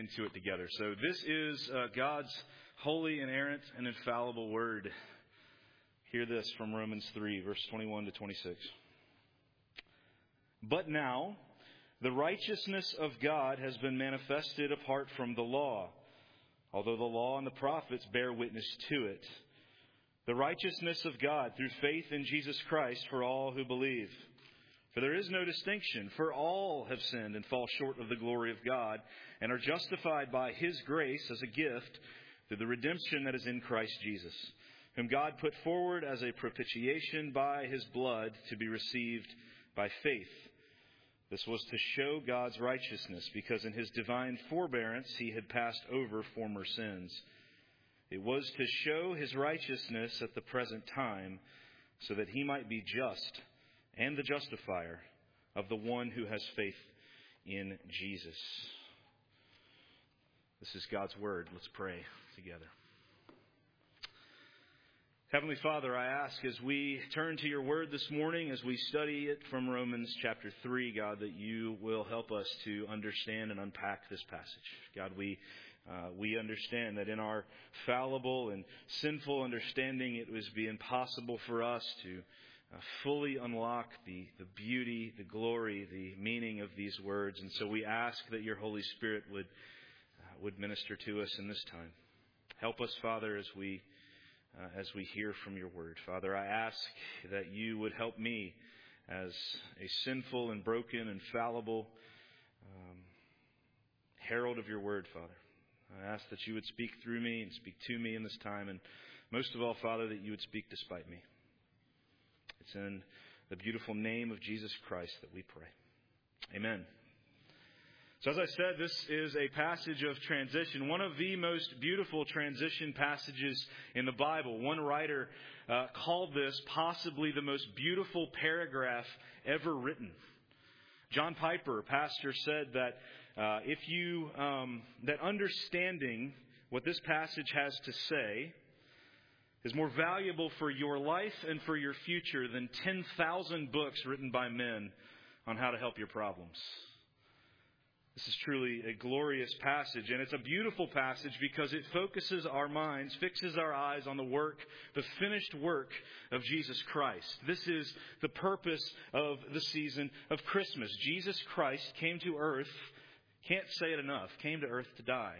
into it together. So this is God's holy, inerrant, and infallible word. Hear this from Romans 3, verse 21 to 26. But now, the righteousness of God has been manifested apart from the law, although the law and the prophets bear witness to it. The righteousness of God through faith in Jesus Christ for all who believe. For there is no distinction, for all have sinned and fall short of the glory of God, and are justified by His grace as a gift through the redemption that is in Christ Jesus, whom God put forward as a propitiation by His blood to be received by faith. This was to show God's righteousness, because in His divine forbearance He had passed over former sins. It was to show His righteousness at the present time, so that He might be just and the justifier of the one who has faith in Jesus. This is God's Word. Let's pray together. Heavenly Father, I ask as we turn to your Word this morning, as we study it from Romans chapter 3, God, that you will help us to understand and unpack this passage. God, we understand that in our fallible and sinful understanding, it would be impossible for us to fully unlock the beauty, the glory, the meaning of these words. And so we ask that your Holy Spirit would minister to us in this time. Help us, Father, as we hear from your word. Father, I ask that you would help me as a sinful and broken and fallible herald of your word, Father. I ask that you would speak through me and speak to me in this time. And most of all, Father, that you would speak despite me. It's in the beautiful name of Jesus Christ that we pray. Amen. So as I said, this is a passage of transition, one of the most beautiful transition passages in the Bible. One writer called this possibly the most beautiful paragraph ever written. John Piper, pastor, said that that understanding what this passage has to say is more valuable for your life and for your future than 10,000 books written by men on how to help your problems. This is truly a glorious passage, and it's a beautiful passage because it focuses our minds, fixes our eyes on the finished work of Jesus Christ. This is the purpose of the season of Christmas. Jesus Christ came to earth, can't say it enough, came to earth to die.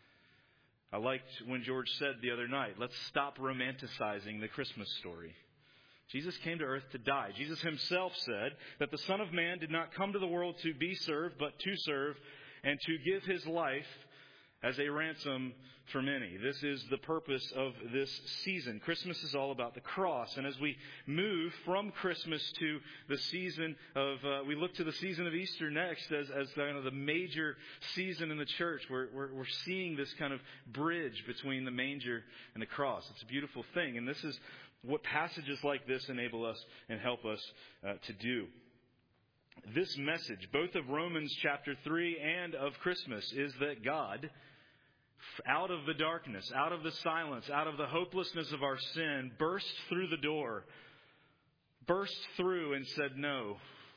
I liked when George said the other night, let's stop romanticizing the Christmas story. Jesus came to earth to die. Jesus himself said that the Son of Man did not come to the world to be served, but to serve and to give his life as a ransom for many. This is the purpose of this season. Christmas is all about the cross. And as we move from Christmas to the season of, we look to the season of Easter next as kind of the major season in the church. We're seeing this kind of bridge between the manger and the cross. It's a beautiful thing. And this is what passages like this enable us and help us to do. This message, both of Romans chapter 3 and of Christmas, is that God, out of the darkness, out of the silence, out of the hopelessness of our sin, burst through the door, burst through and said no.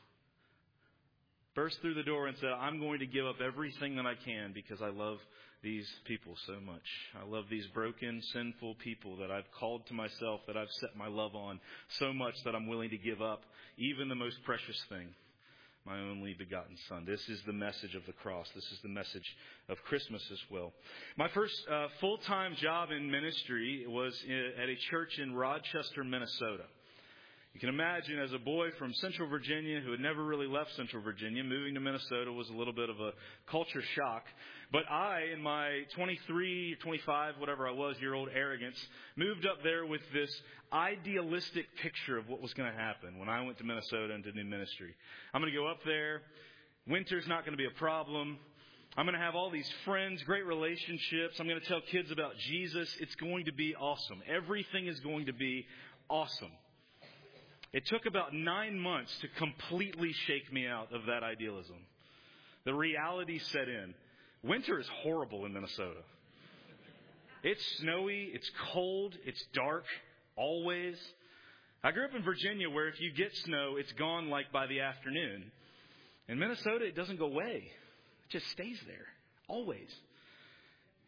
Burst through the door and said, I'm going to give up everything that I can because I love these people so much. I love these broken, sinful people that I've called to myself, that I've set my love on so much that I'm willing to give up even the most precious thing, my only begotten Son. This is the message of the cross. This is the message of Christmas as well. My first full-time job in ministry was at a church in Rochester, Minnesota. You can imagine, as a boy from Central Virginia who had never really left Central Virginia, moving to Minnesota was a little bit of a culture shock. But I, in my 23, 25, whatever I was, year old arrogance, moved up there with this idealistic picture of what was going to happen when I went to Minnesota and did new ministry. I'm going to go up there. Winter's not going to be a problem. I'm going to have all these friends, great relationships. I'm going to tell kids about Jesus. It's going to be awesome. Everything is going to be awesome. It took about 9 months to completely shake me out of that idealism. The reality set in. Winter is horrible in Minnesota. It's snowy, it's cold, it's dark, always. I grew up in Virginia where if you get snow, it's gone like by the afternoon. In Minnesota, it doesn't go away. It just stays there, always.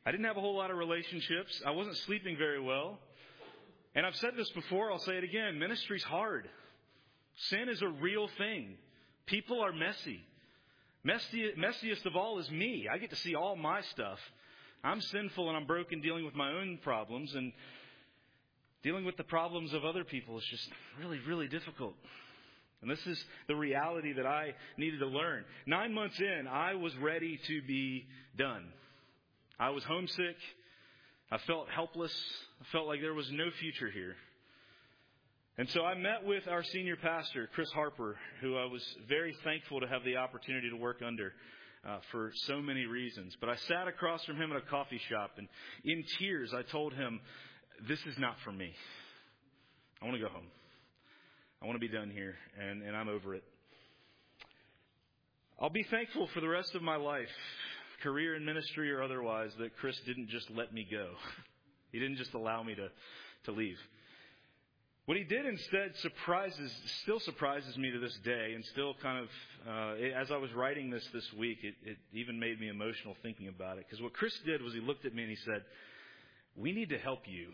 I didn't have a whole lot of relationships. I wasn't sleeping very well. And I've said this before, I'll say it again. Ministry's hard. Sin is a real thing. People are messy. Messiest of all is me. I get to see all my stuff. I'm sinful and I'm broken dealing with my own problems. And dealing with the problems of other people is just really, really difficult. And this is the reality that I needed to learn. 9 months in, I was ready to be done. I was homesick. I felt helpless. I felt like there was no future here. And so I met with our senior pastor, Chris Harper, who I was very thankful to have the opportunity to work under for so many reasons. But I sat across from him at a coffee shop, and in tears I told him, this is not for me. I want to go home. I want to be done here, and I'm over it. I'll be thankful for the rest of my life, career in ministry or otherwise, that Chris didn't just let me go. He didn't just allow me to leave. What he did instead still surprises me to this day, and still kind of, as I was writing this week, it even made me emotional thinking about it. Because what Chris did was he looked at me and he said, we need to help you.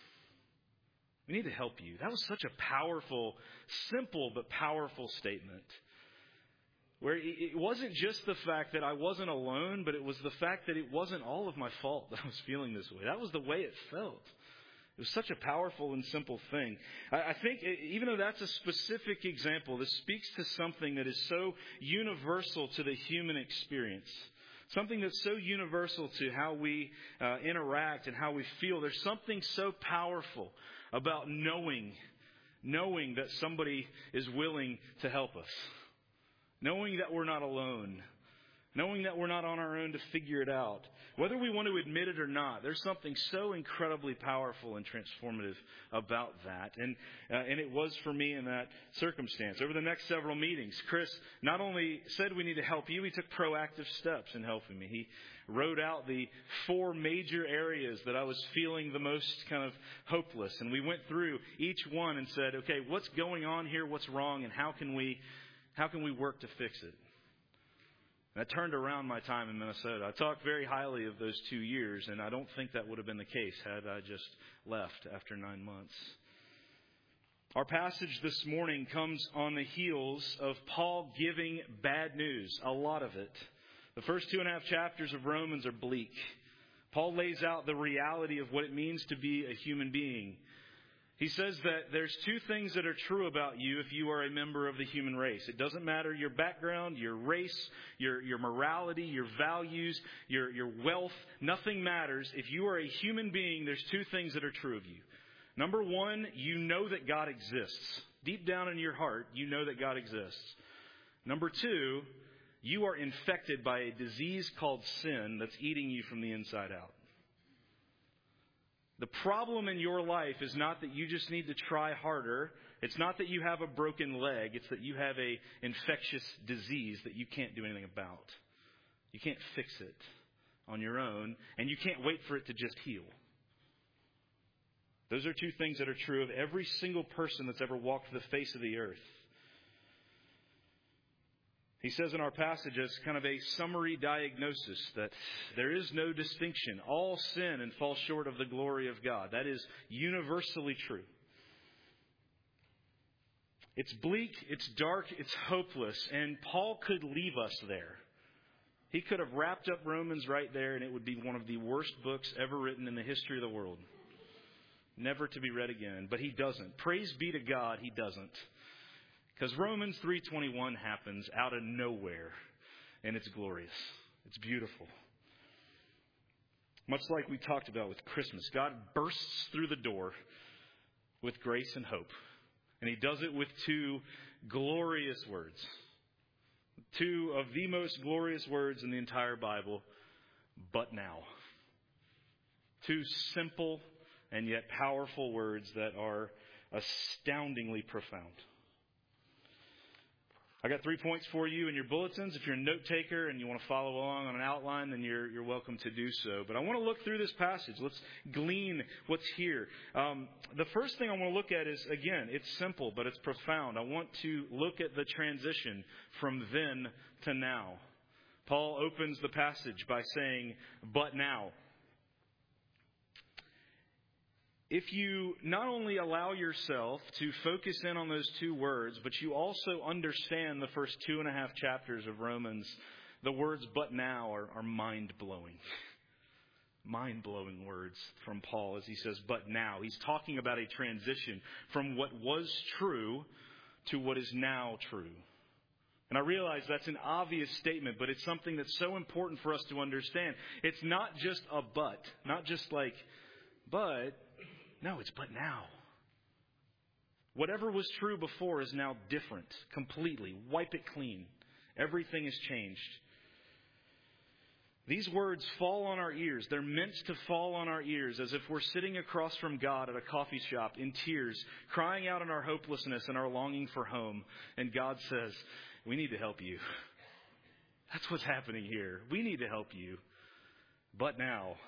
We need to help you. That was such a powerful, simple but powerful statement. Where it wasn't just the fact that I wasn't alone, but it was the fact that it wasn't all of my fault that I was feeling this way. That was the way it felt. It was such a powerful and simple thing. I think even though that's a specific example, this speaks to something that is so universal to the human experience. Something that's so universal to how we interact and how we feel. There's something so powerful about knowing that somebody is willing to help us. Knowing that we're not alone. Knowing that we're not on our own to figure it out. Whether we want to admit it or not, there's something so incredibly powerful and transformative about that. And it was for me in that circumstance. Over the next several meetings, Chris not only said we need to help you, he took proactive steps in helping me. He wrote out the 4 major areas that I was feeling the most kind of hopeless. And we went through each one and said, okay, what's going on here? What's wrong? And how can we work to fix it? That turned around my time in Minnesota. I talk very highly of those 2 years, and I don't think that would have been the case had I just left after 9 months. Our passage this morning comes on the heels of Paul giving bad news, a lot of it. The first 2.5 chapters of Romans are bleak. Paul lays out the reality of what it means to be a human being. He says that there's 2 things that are true about you if you are a member of the human race. It doesn't matter your background, your race, your morality, your values, your wealth. Nothing matters. If you are a human being, there's 2 things that are true of you. Number 1, you know that God exists. Deep down in your heart, you know that God exists. Number 2, you are infected by a disease called sin that's eating you from the inside out. The problem in your life is not that you just need to try harder. It's not that you have a broken leg. It's that you have an infectious disease that you can't do anything about. You can't fix it on your own, and you can't wait for it to just heal. Those are 2 things that are true of every single person that's ever walked the face of the earth. He says in our passage as kind of a summary diagnosis that there is no distinction. All sin and fall short of the glory of God. That is universally true. It's bleak, it's dark, it's hopeless, and Paul could leave us there. He could have wrapped up Romans right there, and it would be one of the worst books ever written in the history of the world. Never to be read again, but he doesn't. Praise be to God, he doesn't. Because Romans 3:21 happens out of nowhere, and it's glorious. It's beautiful. Much like we talked about with Christmas, God bursts through the door with grace and hope. And he does it with 2 glorious words. 2 of the most glorious words in the entire Bible, but now. 2 simple and yet powerful words that are astoundingly profound. I got 3 points for you in your bulletins. If you're a note taker and you want to follow along on an outline, then you're welcome to do so. But I want to look through this passage. Let's glean what's here. The first thing I want to look at is, again, it's simple, but it's profound. I want to look at the transition from then to now. Paul opens the passage by saying, but now. if you not only allow yourself to focus in on those two words, but you also understand the first 2.5 chapters of Romans, the words "but now" are mind-blowing. Mind-blowing words from Paul as he says, "but now." He's talking about a transition from what was true to what is now true. And I realize that's an obvious statement, but it's something that's so important for us to understand. It's not just a but, not just like, but, no, it's but now. Whatever was true before is now different, completely. Wipe it clean. Everything has changed. These words fall on our ears. They're meant to fall on our ears as if we're sitting across from God at a coffee shop in tears, crying out in our hopelessness and our longing for home. And God says, "We need to help you." That's what's happening here. We need to help you. But now.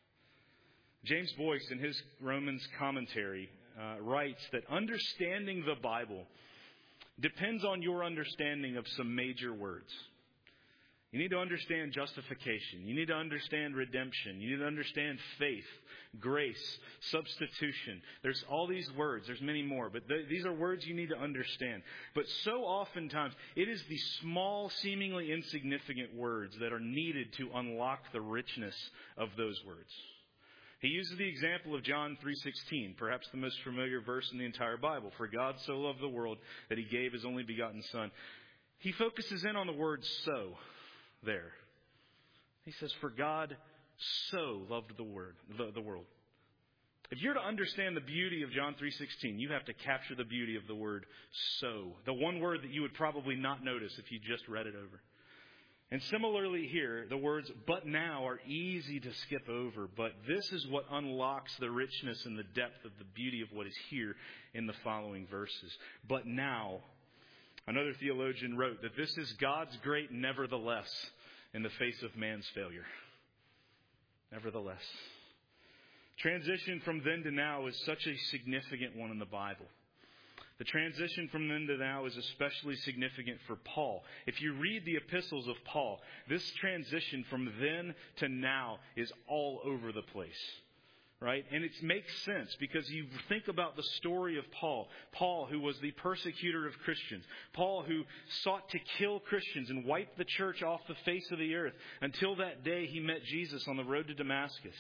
James Boyce, in his Romans commentary, writes that understanding the Bible depends on your understanding of some major words. You need to understand justification. You need to understand redemption. You need to understand faith, grace, substitution. There's all these words. There's many more. But these are words you need to understand. But so oftentimes, it is the small, seemingly insignificant words that are needed to unlock the richness of those words. He uses the example of John 3:16, perhaps the most familiar verse in the entire Bible. "For God so loved the world that He gave His only begotten Son." He focuses in on the word "so" there. He says, "For God so loved the world." If you're to understand the beauty of John 3:16, you have to capture the beauty of the word "so," the one word that you would probably not notice if you just read it over. And similarly here, the words "but now" are easy to skip over, but this is what unlocks the richness and the depth of the beauty of what is here in the following verses. But now, another theologian wrote that this is God's great nevertheless in the face of man's failure. Nevertheless. Transition from then to now is such a significant one in the Bible. The transition from then to now is especially significant for Paul. If you read the epistles of Paul, this transition from then to now is all over the place. Right? And it makes sense because you think about the story of Paul. Paul, who was the persecutor of Christians. Paul, who sought to kill Christians and wipe the church off the face of the earth until that day he met Jesus on the road to Damascus.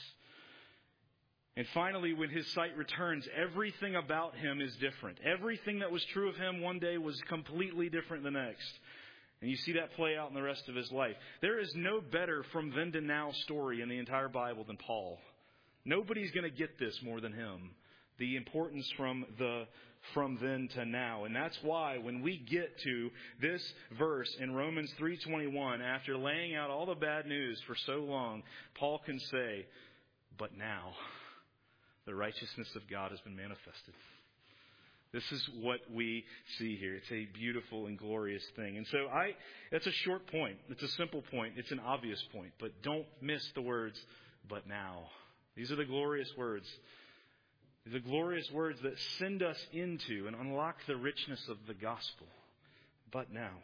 And finally, when his sight returns, everything about him is different. Everything that was true of him one day was completely different the next. And you see that play out in the rest of his life. There is no better from then to now story in the entire Bible than Paul. Nobody's going to get this more than him. The importance from then to now. And that's why when we get to this verse in Romans 3:21, after laying out all the bad news for so long, Paul can say, "But now the righteousness of God has been manifested." This is what we see here. It's a beautiful and glorious thing. And so that's a short point. It's a simple point. It's an obvious point. But don't miss the words, "but now." These are the glorious words. The glorious words that send us into and unlock the richness of the gospel. But now.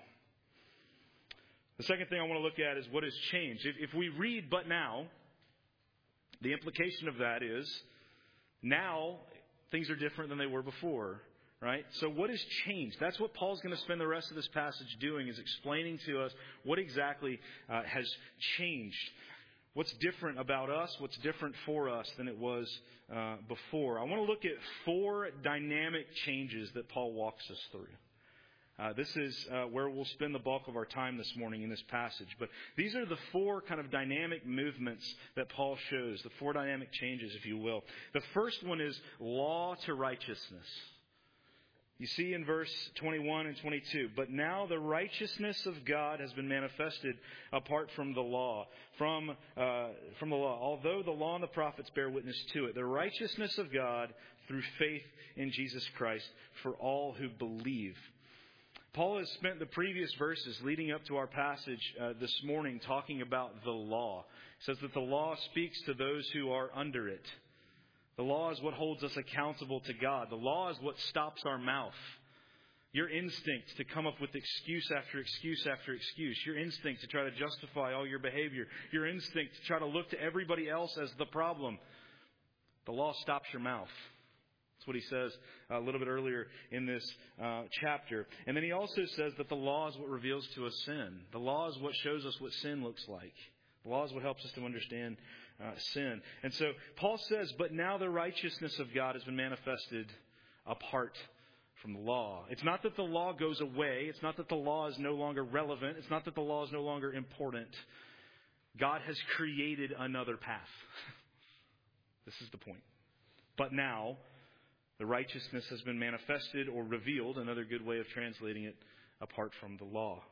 The second thing I want to look at is what has changed. If we read "but now," the implication of that is now things are different than they were before. Right? So what has changed? That's what Paul's going to spend the rest of this passage doing, is explaining to us what exactly has changed. What's different about us? What's different for us than it was before? I want to look at 4 dynamic changes that Paul walks us through. This is where we'll spend the bulk of our time this morning in this passage. But these are the 4 kind of dynamic movements that Paul shows, the 4 dynamic changes, if you will. The first one is law to righteousness. You see in verse 21 and 22, "But now the righteousness of God has been manifested apart from the law. From the law, although the law and the prophets bear witness to it. The righteousness of God through faith in Jesus Christ for all who believe." Paul has spent the previous verses leading up to our passage this morning talking about the law. He says that the law speaks to those who are under it. The law is what holds us accountable to God. The law is what stops our mouth. Your instinct to come up with excuse after excuse after excuse. Your instinct to try to justify all your behavior. Your instinct to try to look to everybody else as the problem. The law stops your mouth. That's what he says a little bit earlier in this chapter. And then he also says that the law is what reveals to us sin. The law is what shows us what sin looks like. The law is what helps us to understand sin. And so Paul says, but now the righteousness of God has been manifested apart from the law. It's not that the law goes away. It's not that the law is no longer relevant. It's not that the law is no longer important. God has created another path. This is the point. But now, the righteousness has been manifested or revealed, another good way of translating it, apart from the law.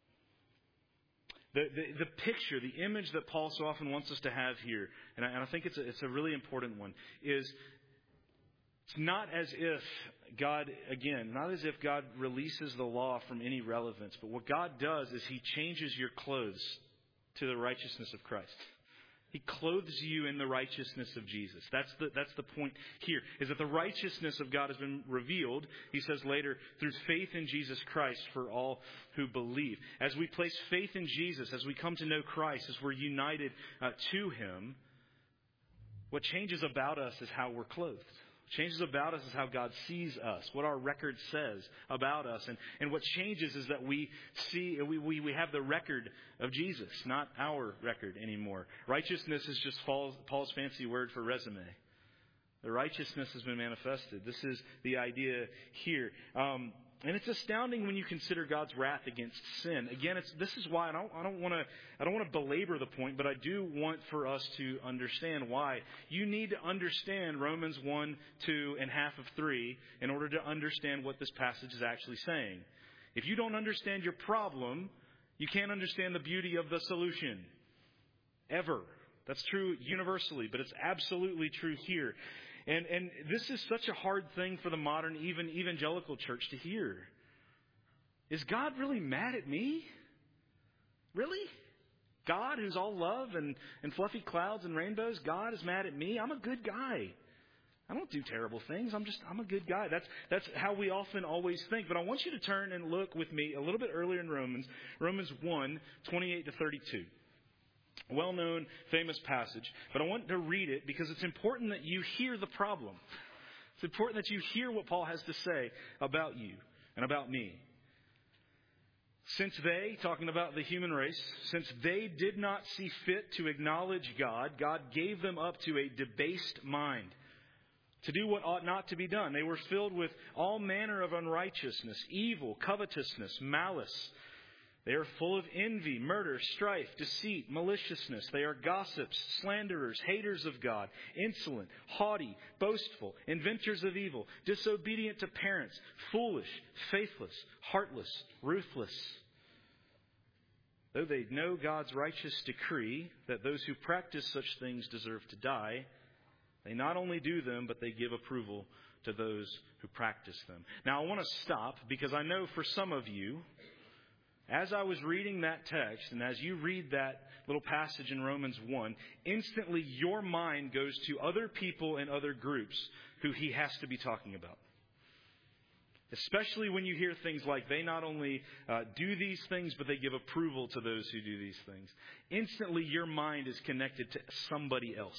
The picture, the image that Paul so often wants us to have here, and I think it's a really important one, is it's not as if God releases the law from any relevance, but what God does is He changes your clothes to the righteousness of Christ. He clothes you in the righteousness of Jesus. That's the point here, is that the righteousness of God has been revealed, he says later, through faith in Jesus Christ for all who believe. As we place faith in Jesus, as we come to know Christ, as we're united to Him, what changes about us is how we're clothed. Changes about us is how God sees us, what our record says about us. And what changes is that we see, we have the record of Jesus, not our record anymore. Righteousness is just Paul's fancy word for resume. The righteousness has been manifested. This is the idea here. And it's astounding when you consider God's wrath against sin. Again, this is why I don't want to belabor the point, but I do want for us to understand why. You need to understand Romans 1, 2, and half of 3 in order to understand what this passage is actually saying. If you don't understand your problem, you can't understand the beauty of the solution. Ever. That's true universally, but it's absolutely true here. And this is such a hard thing for the modern, even evangelical church to hear. Is God really mad at me? Really? God, who's all love and fluffy clouds and rainbows, God is mad at me? I'm a good guy. I don't do terrible things. I'm a good guy. That's how we often always think. But I want you to turn and look with me a little bit earlier in Romans 1, 28 to 32. Well-known, famous passage. But I want to read it because it's important that you hear the problem. It's important that you hear what Paul has to say about you and about me. Since they, talking about the human race, since they did not see fit to acknowledge God, God gave them up to a debased mind to do what ought not to be done. They were filled with all manner of unrighteousness, evil, covetousness, malice. They are full of envy, murder, strife, deceit, maliciousness. They are gossips, slanderers, haters of God, insolent, haughty, boastful, inventors of evil, disobedient to parents, foolish, faithless, heartless, ruthless. Though they know God's righteous decree that those who practice such things deserve to die, they not only do them, but they give approval to those who practice them. Now, I want to stop because I know for some of you, as I was reading that text, and as you read that little passage in Romans 1, instantly your mind goes to other people and other groups who he has to be talking about. Especially when you hear things like they not only do these things, but they give approval to those who do these things. Instantly your mind is connected to somebody else.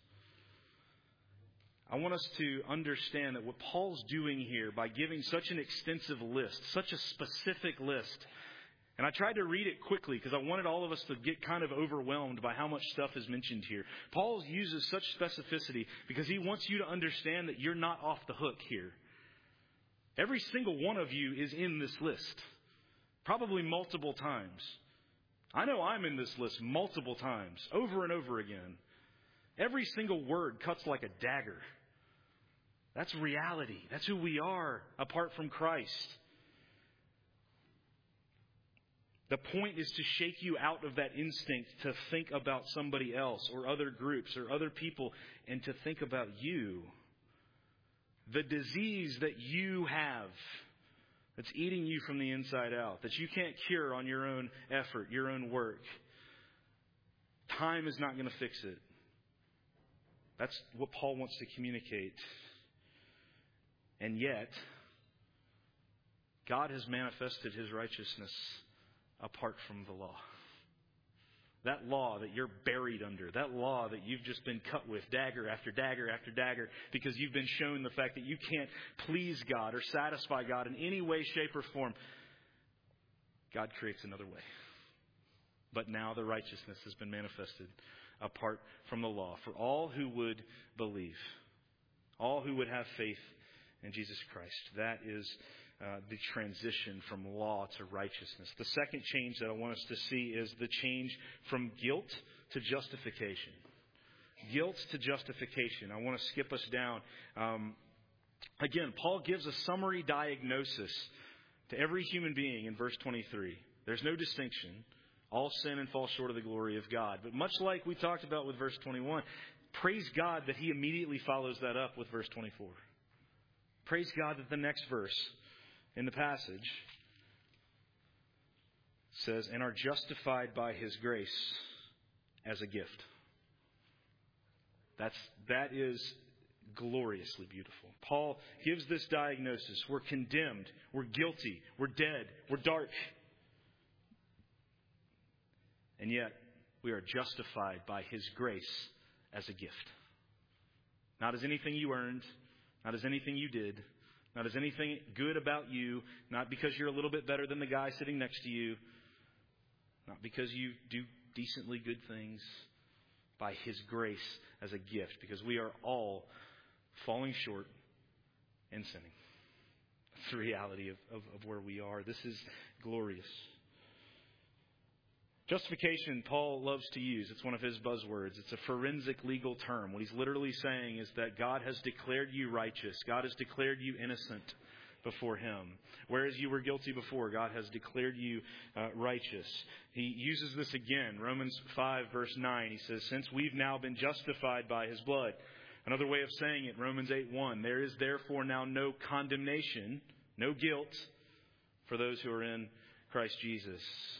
I want us to understand that what Paul's doing here by giving such an extensive list, such a specific list, and I tried to read it quickly because I wanted all of us to get kind of overwhelmed by how much stuff is mentioned here. Paul uses such specificity because he wants you to understand that you're not off the hook here. Every single one of you is in this list, probably multiple times. I know I'm in this list multiple times, over and over again. Every single word cuts like a dagger. That's reality. That's who we are apart from Christ. The point is to shake you out of that instinct to think about somebody else or other groups or other people and to think about you. The disease that you have that's eating you from the inside out, that you can't cure on your own effort, your own work. Time is not going to fix it. That's what Paul wants to communicate. And yet, God has manifested his righteousness apart from the law. That law that you're buried under, that law that you've just been cut with dagger after dagger after dagger because you've been shown the fact that you can't please God or satisfy God in any way, shape, or form. God creates another way. But now the righteousness has been manifested apart from the law for all who would believe, all who would have faith in Jesus Christ. That is the transition from law to righteousness. The second change that I want us to see is the change from guilt to justification. Guilt to justification. I want to skip us down. Again, Paul gives a summary diagnosis to every human being in verse 23. There's no distinction. All sin and fall short of the glory of God. But much like we talked about with verse 21, praise God that he immediately follows that up with verse 24. Praise God that the next verse in the passage says, and are justified by his grace as a gift. That is gloriously beautiful. Paul gives this diagnosis. We're condemned. We're guilty. We're dead. We're dark. And yet, we are justified by his grace as a gift. Not as anything you earned, not as anything you did, not as anything good about you, not because you're a little bit better than the guy sitting next to you, not because you do decently good things, by his grace as a gift, because we are all falling short and sinning. That's the reality of where we are. This is glorious. Justification, Paul loves to use. It's one of his buzzwords. It's a forensic legal term. What he's literally saying is that God has declared you righteous. God has declared you innocent before him. Whereas you were guilty before, God has declared you righteous. He uses this again. Romans 5, verse 9. He says, since we've now been justified by his blood. Another way of saying it, Romans 8:1. There is therefore now no condemnation, no guilt for those who are in Christ Jesus.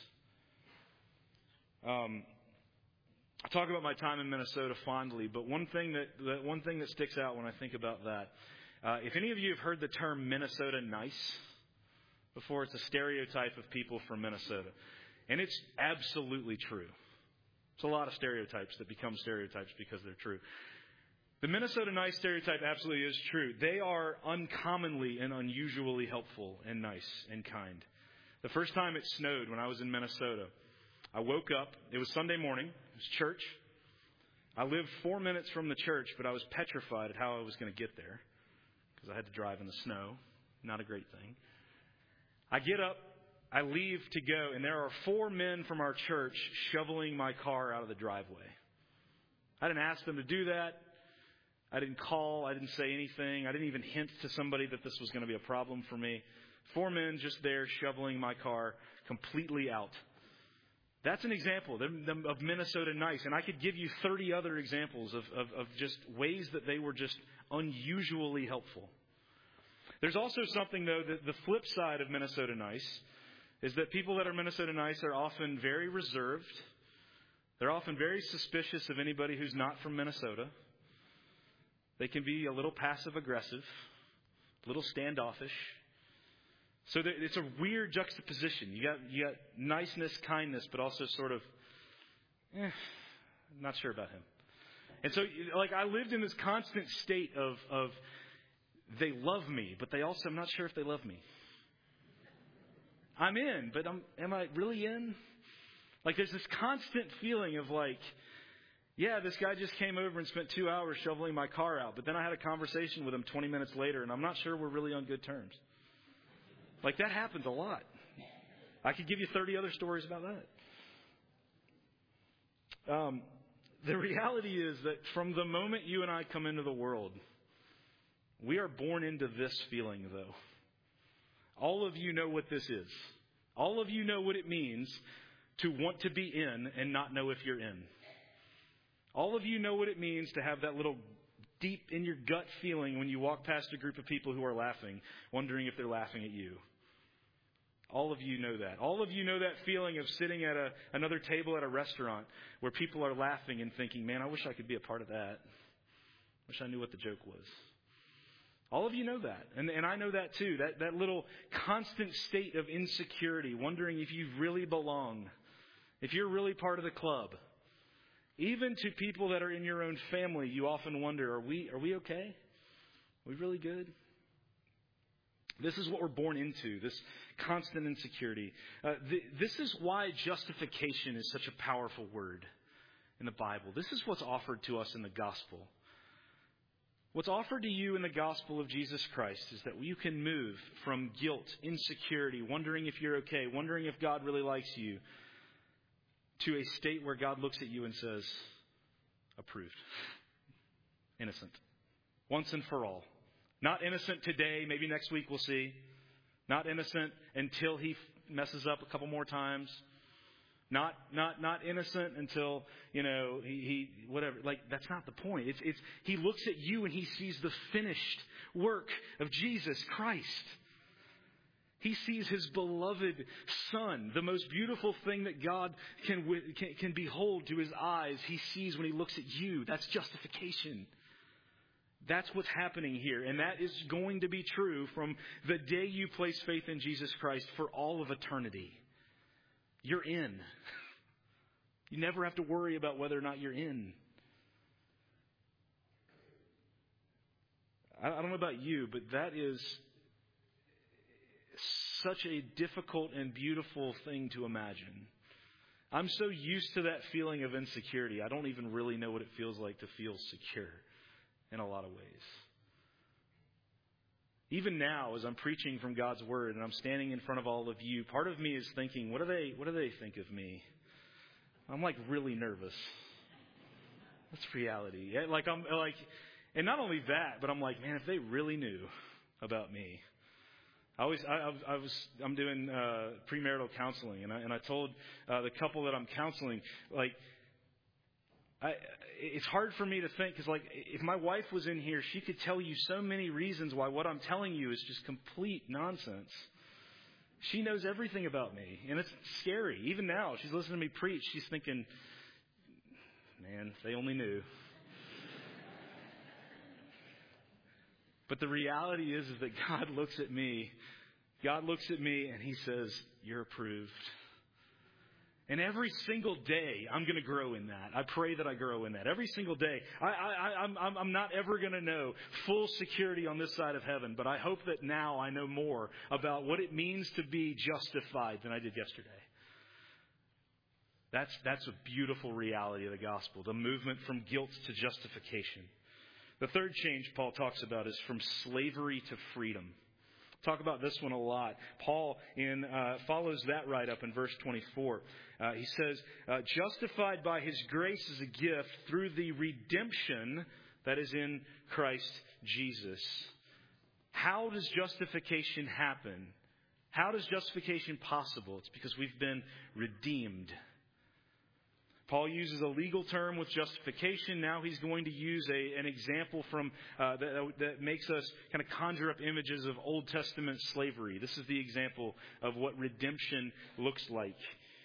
I talk about my time in Minnesota fondly, but one thing that sticks out when I think about that, if any of you have heard the term Minnesota nice before, it's a stereotype of people from Minnesota, and it's absolutely true. It's a lot of stereotypes that become stereotypes because they're true. The Minnesota nice stereotype absolutely is true. They are uncommonly and unusually helpful and nice and kind. The first time it snowed when I was in Minnesota, I woke up. It was Sunday morning. It was church. I lived 4 minutes from the church, but I was petrified at how I was going to get there because I had to drive in the snow. Not a great thing. I get up. I leave to go, and there are 4 men from our church shoveling my car out of the driveway. I didn't ask them to do that. I didn't call. I didn't say anything. I didn't even hint to somebody that this was going to be a problem for me. 4 men just there shoveling my car completely out. That's an example of Minnesota nice. And I could give you 30 other examples of just ways that they were just unusually helpful. There's also something, though, that the flip side of Minnesota nice is that people that are Minnesota nice are often very reserved. They're often very suspicious of anybody who's not from Minnesota. They can be a little passive-aggressive, a little standoffish. So it's a weird juxtaposition. You got niceness, kindness, but also sort of, not sure about him. And so, I lived in this constant state of they love me, but I'm not sure if they love me. I'm in, but am I really in? There's this constant feeling of yeah, this guy just came over and spent 2 hours shoveling my car out, but then I had a conversation with him 20 minutes later, and I'm not sure we're really on good terms. That happens a lot. I could give you 30 other stories about that. The reality is that from the moment you and I come into the world, we are born into this feeling, though. All of you know what this is. All of you know what it means to want to be in and not know if you're in. All of you know what it means to have that little deep in your gut feeling when you walk past a group of people who are laughing, wondering if they're laughing at you. All of you know that. All of you know that feeling of sitting at another table at a restaurant where people are laughing and thinking, man, I wish I could be a part of that. Wish I knew what the joke was. All of you know that. And I know that too. That little constant state of insecurity, wondering if you really belong, if you're really part of the club, even to people that are in your own family, you often wonder, are we okay? Are we really good? This is what we're born into, this constant insecurity. This is why justification is such a powerful word in the Bible. This is what's offered to us in the gospel. What's offered to you in the gospel of Jesus Christ is that you can move from guilt, insecurity, wondering if you're okay, wondering if God really likes you, to a state where God looks at you and says, approved, innocent, once and for all. Not innocent today, maybe next week we'll see. Not innocent until he messes up a couple more times. Not innocent until, he whatever. Like, that's not the point. It's he looks at you and he sees the finished work of Jesus Christ. He sees his beloved Son, the most beautiful thing that God can behold to his eyes. He sees when he looks at you. That's justification. That's what's happening here. And that is going to be true from the day you place faith in Jesus Christ for all of eternity. You're in. You never have to worry about whether or not you're in. I don't know about you, but that is such a difficult and beautiful thing to imagine. I'm so used to that feeling of insecurity. I don't even really know what it feels like to feel secure in a lot of ways. Even now, as I'm preaching from God's Word and I'm standing in front of all of you, part of me is thinking, what do they think of me? I'm like really nervous. That's reality. And not only that, but I'm like, man, if they really knew about me. I'm doing premarital counseling, and I told the couple that I'm counseling, it's hard for me to think, because if my wife was in here, she could tell you so many reasons why what I'm telling you is just complete nonsense. She knows everything about me, and it's scary. Even now, she's listening to me preach. She's thinking, man, if they only knew. But the reality is that God looks at me. God looks at me and he says, you're approved. And every single day, I'm going to grow in that. I pray that I grow in that. Every single day. I'm not ever going to know full security on this side of heaven, but I hope that now I know more about what it means to be justified than I did yesterday. That's a beautiful reality of the gospel, the movement from guilt to justification. The third change Paul talks about is from slavery to freedom. Talk about this one a lot. Paul follows that right up in verse 24. He says, justified by his grace as a gift through the redemption that is in Christ Jesus. How does justification happen? How does justification possible? It's because we've been redeemed. Paul uses a legal term with justification. Now he's going to use an example from that makes us kind of conjure up images of Old Testament slavery. This is the example of what redemption looks like.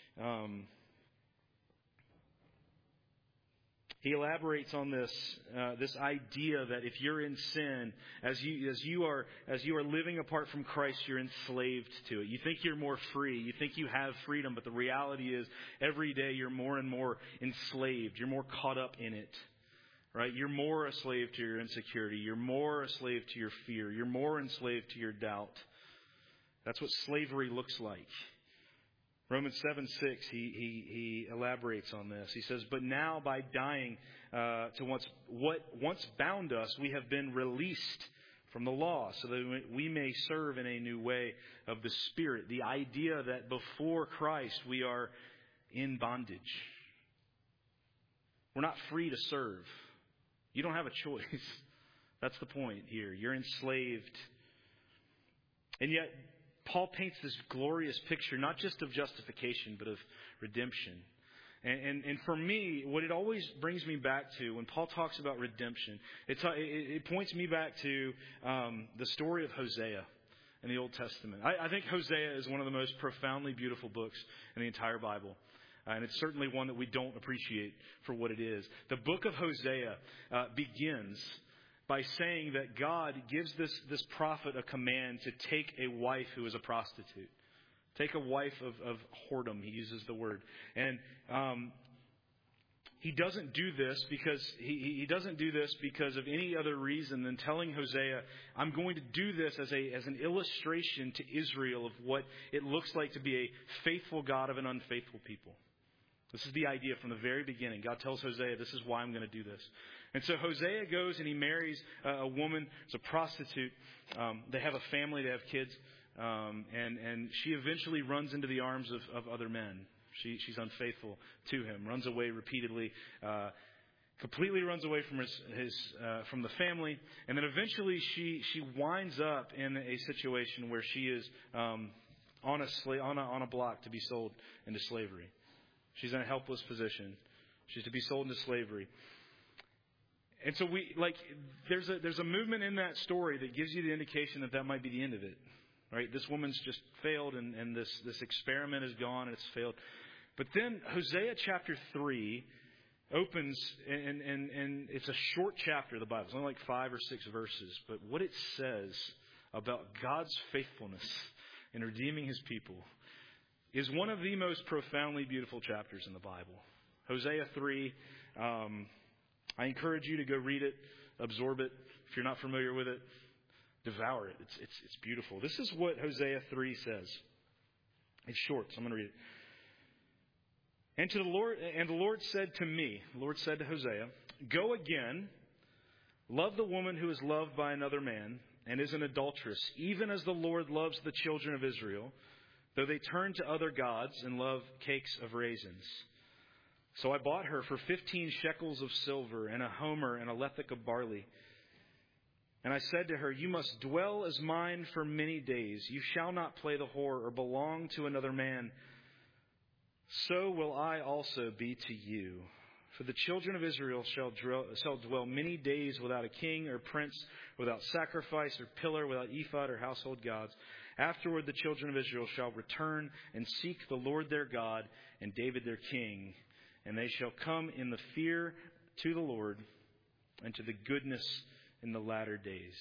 He elaborates on this idea that if you're in sin, as you are living apart from Christ, you're enslaved to it. You think you're more free. You think you have freedom, but the reality is every day you're more and more enslaved. You're more caught up in it. Right? You're more a slave to your insecurity. You're more a slave to your fear. You're more enslaved to your doubt. That's what slavery looks like. Romans 7:6, he elaborates on this. He says, but now by dying to what once bound us, we have been released from the law so that we may serve in a new way of the Spirit. The idea that before Christ we are in bondage. We're not free to serve. You don't have a choice. That's the point here. You're enslaved. And yet, Paul paints this glorious picture, not just of justification, but of redemption. And for me, what it always brings me back to, when Paul talks about redemption, it points me back to the story of Hosea in the Old Testament. I think Hosea is one of the most profoundly beautiful books in the entire Bible. And it's certainly one that we don't appreciate for what it is. The book of Hosea begins by saying that God gives this prophet a command to take a wife who is a prostitute, Take a wife of whoredom, he uses the word. And he doesn't do this because he doesn't do this because of any other reason than telling Hosea, I'm going to do this as an illustration to Israel of what it looks like to be a faithful God of an unfaithful people. This is the idea from the very beginning. God tells Hosea, this is why I'm going to do this. And so Hosea goes and he marries a woman, it's a prostitute. They have a family, they have kids. And she eventually runs into the arms of other men. She's unfaithful to him, runs away repeatedly, completely runs away from from the family. And then eventually she winds up in a situation where she is on a block to be sold into slavery. She's in a helpless position. She's to be sold into slavery. And so there's a movement in that story that gives you the indication that might be the end of it. Right? This woman's just failed and this experiment is gone and it's failed. But then Hosea chapter 3 opens and it's a short chapter of the Bible. It's only like 5 or 6 verses. But what it says about God's faithfulness in redeeming his people is one of the most profoundly beautiful chapters in the Bible. Hosea 3, I encourage you to go read it, absorb it. If you're not familiar with it, devour it. It's beautiful. This is what Hosea 3 says. It's short, so I'm going to read it. And the Lord said to me, the Lord said to Hosea, go again, love the woman who is loved by another man and is an adulteress, even as the Lord loves the children of Israel, though they turn to other gods and love cakes of raisins. So I bought her for 15 shekels of silver and a homer and a lethek of barley. And I said to her, you must dwell as mine for many days. You shall not play the whore or belong to another man. So will I also be to you. For the children of Israel shall dwell many days without a king or prince, without sacrifice or pillar, without ephod or household gods. Afterward the children of Israel shall return and seek the Lord their God and David their king. And they shall come in the fear to the Lord and to the goodness in the latter days.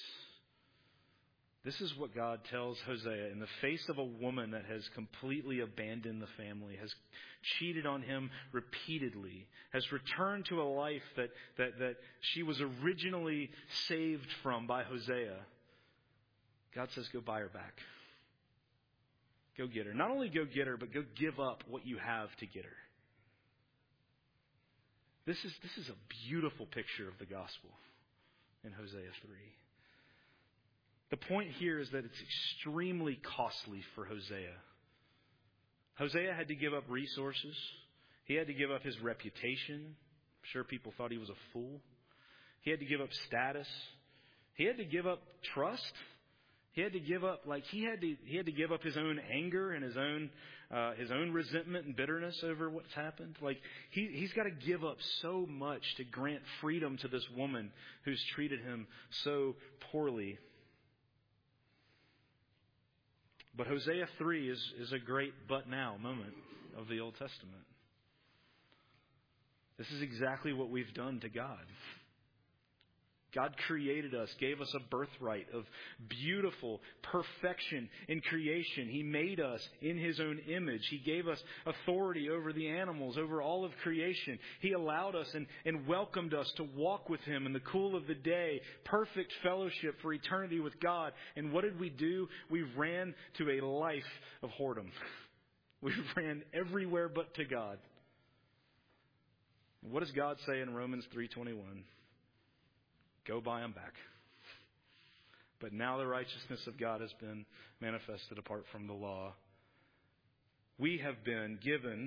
This is what God tells Hosea in the face of a woman that has completely abandoned the family, has cheated on him repeatedly, has returned to a life that she was originally saved from by Hosea. God says, go buy her back. Go get her. Not only go get her, but go give up what you have to get her. This is a beautiful picture of the gospel in Hosea 3. The point here is that it's extremely costly for Hosea. Hosea had to give up resources. He had to give up his reputation. I'm sure people thought he was a fool. He had to give up status. He had to give up trust. He had to give up, he had to give up his own anger and his own resentment and bitterness over what's happened. He's got to give up so much to grant freedom to this woman who's treated him so poorly. But Hosea 3 is a great but now moment of the Old Testament. This is exactly what we've done to God. God created us, gave us a birthright of beautiful perfection in creation. He made us in His own image. He gave us authority over the animals, over all of creation. He allowed us and welcomed us to walk with Him in the cool of the day, perfect fellowship for eternity with God. And what did we do? We ran to a life of whoredom. We ran everywhere but to God. What does God say in Romans 3:21? Go buy them back. But now the righteousness of God has been manifested apart from the law. We have been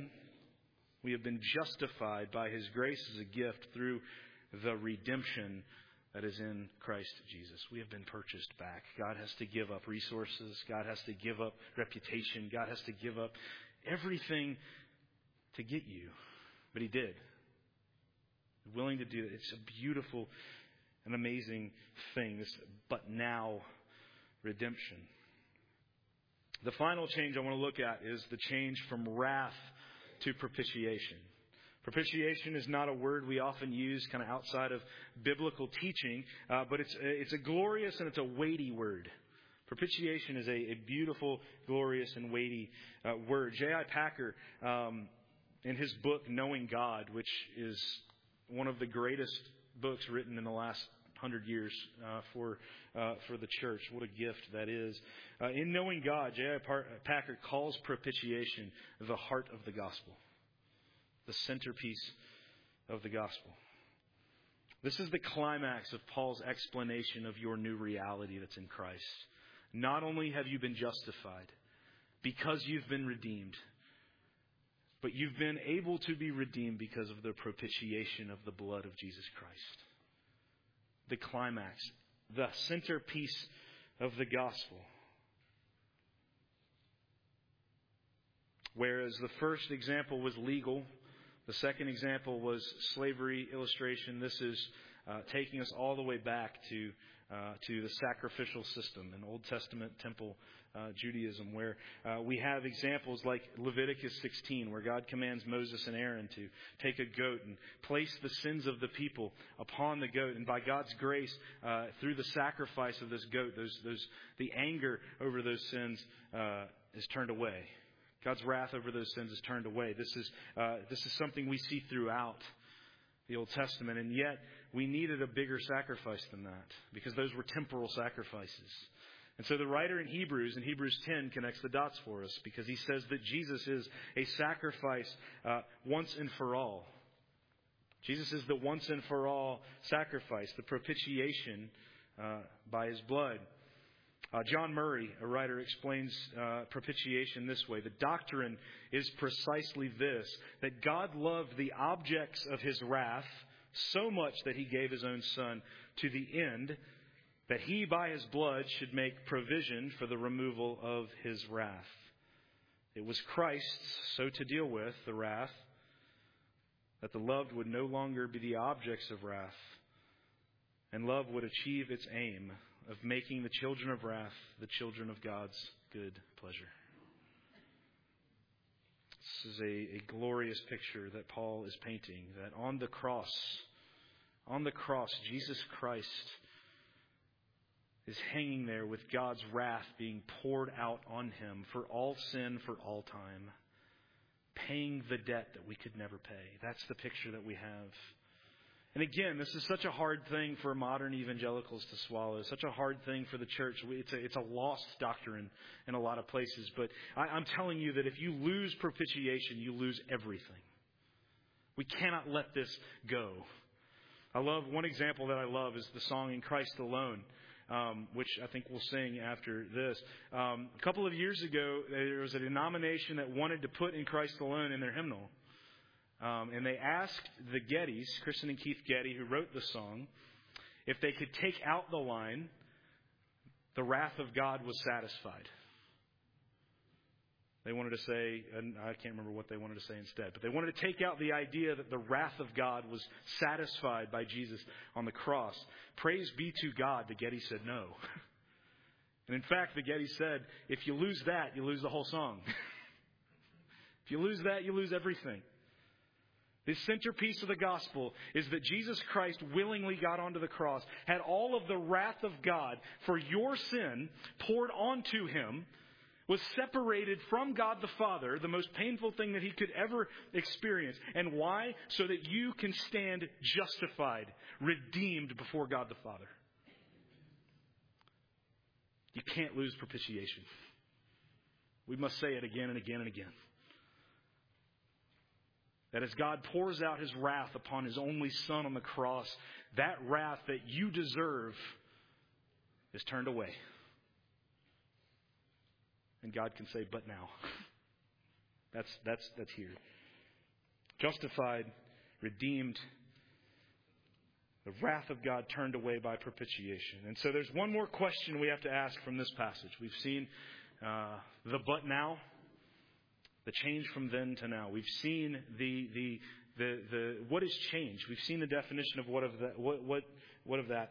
justified by His grace as a gift through the redemption that is in Christ Jesus. We have been purchased back. God has to give up resources. God has to give up reputation. God has to give up everything to get you. But He did. Willing to do it. It's a beautiful, an amazing thing, this but now redemption. The final change I want to look at is the change from wrath to propitiation. Propitiation is not a word we often use kind of outside of biblical teaching, but it's a glorious and it's a weighty word. Propitiation is a beautiful, glorious, and weighty word. J.I. Packer, in his book, Knowing God, which is one of the greatest books written in the last 100 years for the church. What a gift that is. In Knowing God, J.I. Packer calls propitiation the heart of the gospel, the centerpiece of the gospel. This is the climax of Paul's explanation of your new reality that's in Christ. Not only have you been justified because you've been redeemed, but you've been able to be redeemed because of the propitiation of the blood of Jesus Christ. The climax, the centerpiece of the gospel. Whereas the first example was legal, the second example was slavery illustration. This is taking us all the way back to the sacrificial system in Old Testament temple Judaism, where we have examples like Leviticus 16, where God commands Moses and Aaron to take a goat and place the sins of the people upon the goat. And by God's grace, through the sacrifice of this goat, the anger over those sins is turned away. God's wrath over those sins is turned away. This is something we see throughout the Old Testament, and yet we needed a bigger sacrifice than that because those were temporal sacrifices. And so the writer in Hebrews 10, connects the dots for us because he says that Jesus is a sacrifice once and for all. Jesus is the once and for all sacrifice, the propitiation by his blood. John Murray, a writer, explains propitiation this way. The doctrine is precisely this, that God loved the objects of his wrath so much that he gave his own Son to the end that he by his blood should make provision for the removal of his wrath. It was Christ's, so to deal with the wrath, that the loved would no longer be the objects of wrath, and love would achieve its aim of making the children of wrath the children of God's good pleasure. This is a glorious picture that Paul is painting, that on the cross, Jesus Christ is hanging there with God's wrath being poured out on him for all sin, for all time, paying the debt that we could never pay. That's the picture that we have. And again, this is such a hard thing for modern evangelicals to swallow, such a hard thing for the church. It's a lost doctrine in a lot of places. But I'm telling you that if you lose propitiation, you lose everything. We cannot let this go. One example that I love is the song In Christ Alone, which I think we'll sing after this. A couple of years ago, there was a denomination that wanted to put In Christ Alone in their hymnal. And they asked the Gettys, Kristen and Keith Getty, who wrote the song, if they could take out the line, the wrath of God was satisfied. They wanted to say, and I can't remember what they wanted to say instead, but they wanted to take out the idea that the wrath of God was satisfied by Jesus on the cross. Praise be to God, the Gettys said no. And in fact, the Gettys said, if you lose that, you lose the whole song. If you lose that, you lose everything. The centerpiece of the gospel is that Jesus Christ willingly got onto the cross, had all of the wrath of God for your sin poured onto him, was separated from God the Father, the most painful thing that he could ever experience. And why? So that you can stand justified, redeemed before God the Father. You can't lose propitiation. We must say it again and again and again. That as God pours out his wrath upon his only Son on the cross, that wrath that you deserve is turned away. And God can say, but now. That's here. Justified, redeemed, the wrath of God turned away by propitiation. And so there's one more question we have to ask from this passage. We've seen the but now. The change from then to now. We've seen the what has changed. We've seen the definition of what of that.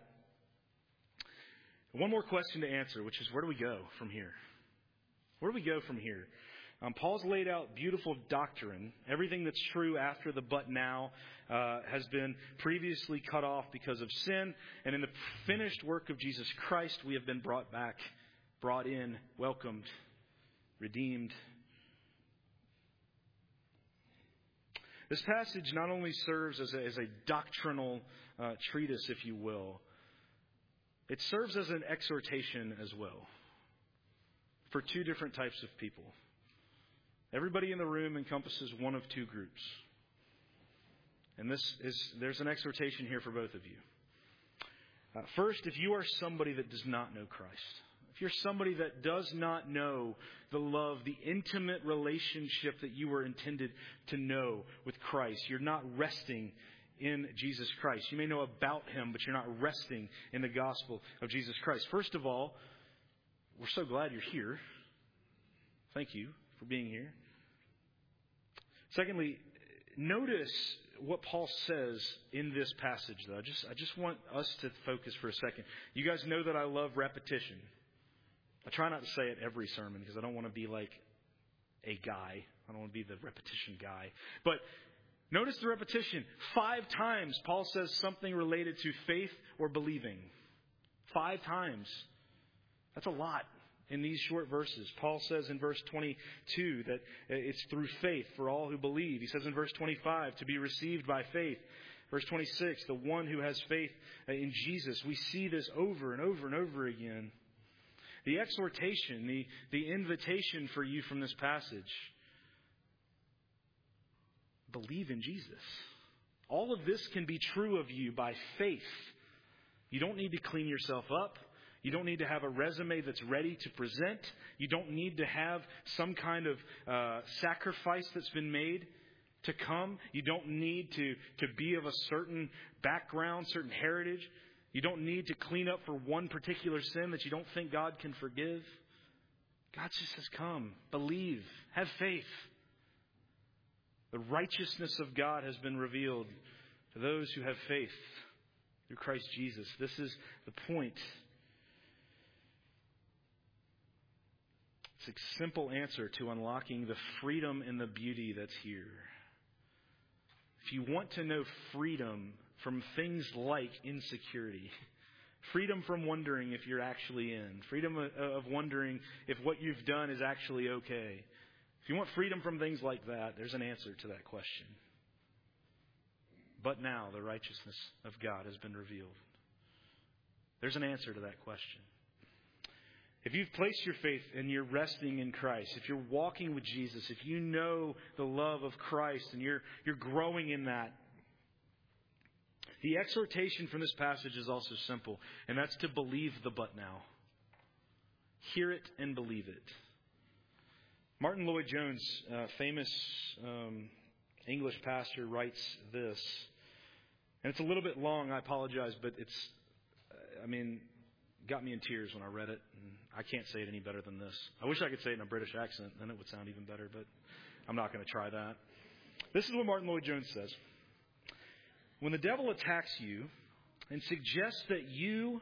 One more question to answer, which is where do we go from here? Where do we go from here? Paul's laid out beautiful doctrine. Everything that's true after the but now has been previously cut off because of sin. And in the finished work of Jesus Christ, we have been brought back brought in, welcomed, redeemed. This passage not only serves as a doctrinal treatise, if you will, it serves as an exhortation as well for two different types of people. Everybody in the room encompasses one of two groups. And there's an exhortation here for both of you. First, if you are somebody that does not know Christ, if you're somebody that does not know the love, the intimate relationship that you were intended to know with Christ, you're not resting in Jesus Christ. You may know about Him, but you're not resting in the gospel of Jesus Christ. First of all, we're so glad you're here. Thank you for being here. Secondly, notice what Paul says in this passage, though. I just want us to focus for a second. You guys know that I love repetition. I try not to say it every sermon because I don't want to be like a guy. I don't want to be the repetition guy. But notice the repetition. 5 times Paul says something related to faith or believing. 5 times. That's a lot in these short verses. Paul says in verse 22 that it's through faith for all who believe. He says in verse 25 to be received by faith. Verse 26, the one who has faith in Jesus. We see this over and over and over again. The exhortation, the invitation for you from this passage. Believe in Jesus. All of this can be true of you by faith. You don't need to clean yourself up. You don't need to have a resume that's ready to present. You don't need to have some kind of sacrifice that's been made to come. You don't need to be of a certain background, certain heritage. You don't need to clean up for one particular sin that you don't think God can forgive. God just says, come, believe, have faith. The righteousness of God has been revealed to those who have faith through Christ Jesus. This is the point. It's a simple answer to unlocking the freedom and the beauty that's here. If you want to know freedom from things like insecurity, freedom from wondering if you're actually in, freedom of wondering if what you've done is actually okay. If you want freedom from things like that, there's an answer to that question. But now the righteousness of God has been revealed. There's an answer to that question. If you've placed your faith and you're resting in Christ, if you're walking with Jesus, if you know the love of Christ and you're growing in that, the exhortation from this passage is also simple, and that's to believe the but now. Hear it and believe it. Martin Lloyd-Jones, famous English pastor, writes this. And it's a little bit long, I apologize, but got me in tears when I read it. And I can't say it any better than this. I wish I could say it in a British accent, then it would sound even better, but I'm not going to try that. This is what Martin Lloyd-Jones says. When the devil attacks you and suggests to you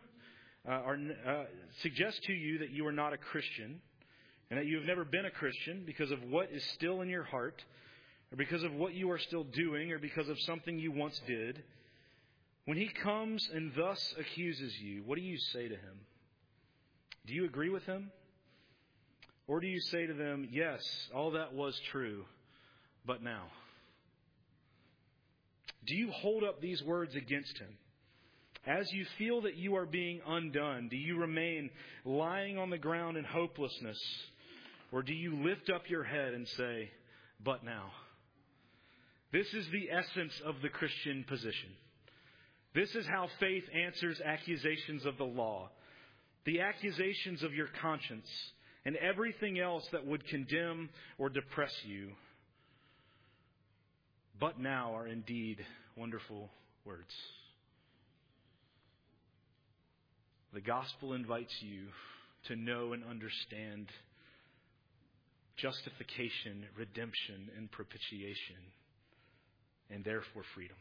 that you are not a Christian and that you have never been a Christian because of what is still in your heart, or because of what you are still doing, or because of something you once did, when he comes and thus accuses you, what do you say to him? Do you agree with him? Or do you say to them, yes, all that was true, but now? Do you hold up these words against him? As you feel that you are being undone, do you remain lying on the ground in hopelessness? Or do you lift up your head and say, but now? This is the essence of the Christian position. This is how faith answers accusations of the law, the accusations of your conscience, and everything else that would condemn or depress you. But now are indeed wonderful words. The gospel invites you to know and understand justification, redemption, and propitiation, and therefore freedom.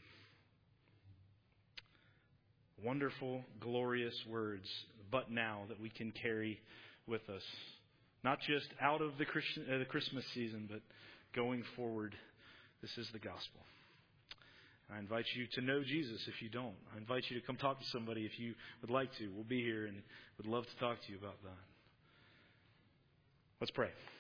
Wonderful, glorious words, but now that we can carry with us. Not just out of the Christmas season, but going forward. This is the gospel. I invite you to know Jesus if you don't. I invite you to come talk to somebody if you would like to. We'll be here and would love to talk to you about that. Let's pray.